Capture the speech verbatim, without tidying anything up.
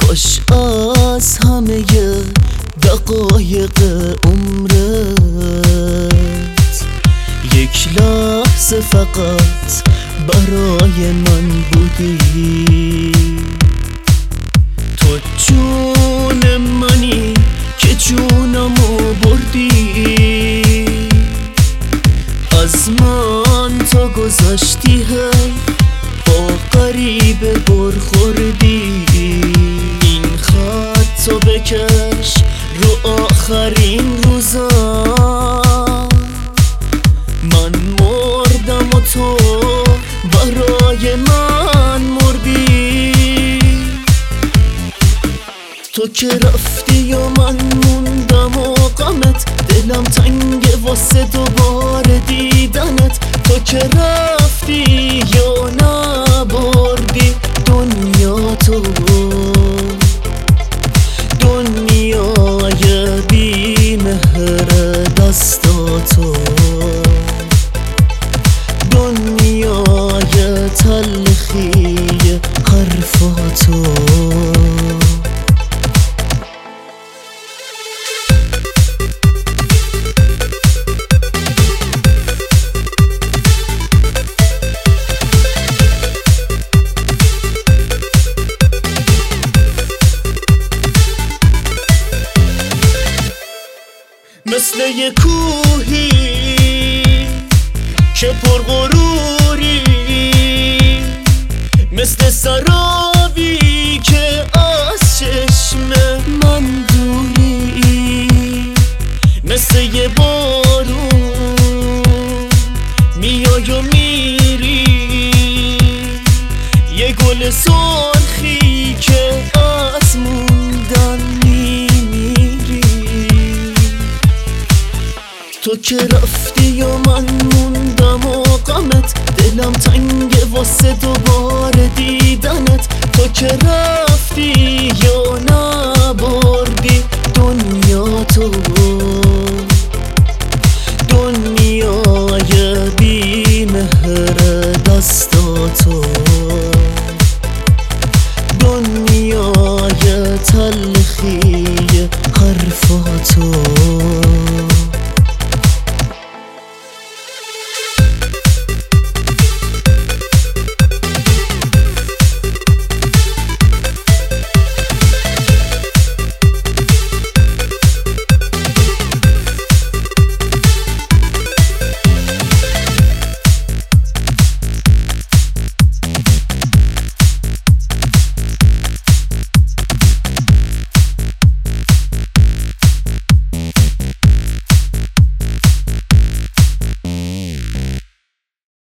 خوش از همه دقایق عمرت یک لحظه فقط برای من بودی. تو جون منی که جونمو بردی، از من تا گذشتی هی با غریبه برخوردی. این خطو بکش رو آخرین روزا، من مردم و تو برای من مردی. تو که رفتی و من موندم و غمت، دلم تنگه واسه دوباره دیدنت. تو که رفتی یا نبردی دنیا تو، دنیای بی مهر دستاتو، دنیای تلخی حرفاتو. مثل یه کوهی که پرغروری، مثل سرابی که از چشم من دوری، مثل یه بارون میای و میری، یه گل سرخی که از موندن میمیری. تو که رفتی و من موندم و غمت، دلم تنگه واسه دوباره دیدنت. تو که رفتی